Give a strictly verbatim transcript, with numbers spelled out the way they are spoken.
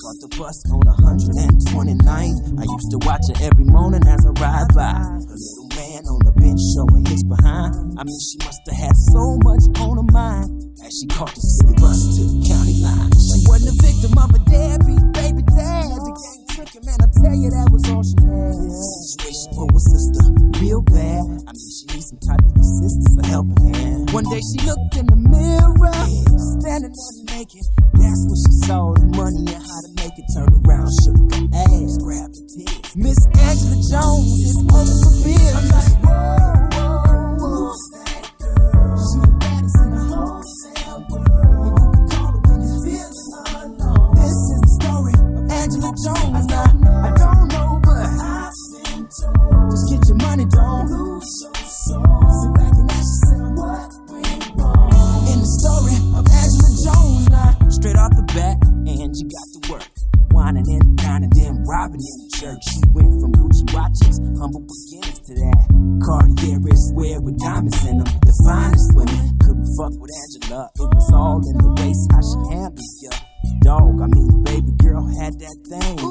Caught the bus on one hundred twenty-ninth. I used to watch her every morning as I ride by. A little man on the bench showing his behind. I mean, she must have had so much on her mind as she caught the city bus to the county line. She wasn't a victim of a deadbeat baby dad. The gang tricking, man, I tell you that was all she had. Situation for her sister, real bad. I mean, she needs some type of assistance, a helping hand. One day she looked in the mirror, standing there naked. That's when she saw the money and how to make it. Turned around, shook her ass, grabbed her tears. Miss Angela Jones is open for business. I'm like, whoa, whoa, whoa, that girl. She the baddest in the whole damn world. And you can call her when you're feeling alone. This is the story of Angela Jones. I, I don't know, but I've been told. Just get your money, don't lose your soul. Sit back and ask yourself what went wrong. In the story of Angela Jones, now straight off the bat, Angie got to work, whining and dining, then robbing in the church. She went from Gucci watches, humble beginnings, to that Cartier wristwear with diamonds in them. The finest women couldn't fuck with Angela. It was all in the waist, how she handled ya. Dog, I mean, baby girl had that thing.